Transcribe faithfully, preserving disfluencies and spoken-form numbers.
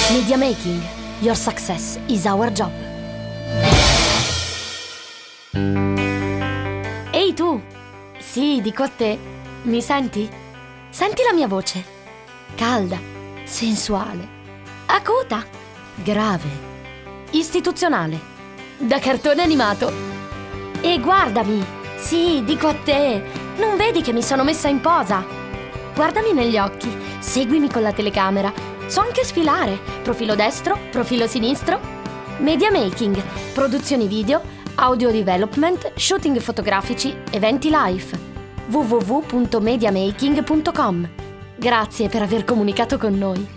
Media Making. Your success is our job. Ehi tu! Sì, dico a te. Mi senti? Senti la mia voce. Calda, sensuale, acuta, grave, istituzionale, da cartone animato. E guardami! Sì, dico a te. Non vedi che mi sono messa in posa? Guardami negli occhi, seguimi con la telecamera. So anche sfilare. Profilo destro, profilo sinistro. Media Making. Produzioni video, audio development, shooting fotografici, eventi live. w w w punto media making punto com. Grazie per aver comunicato con noi.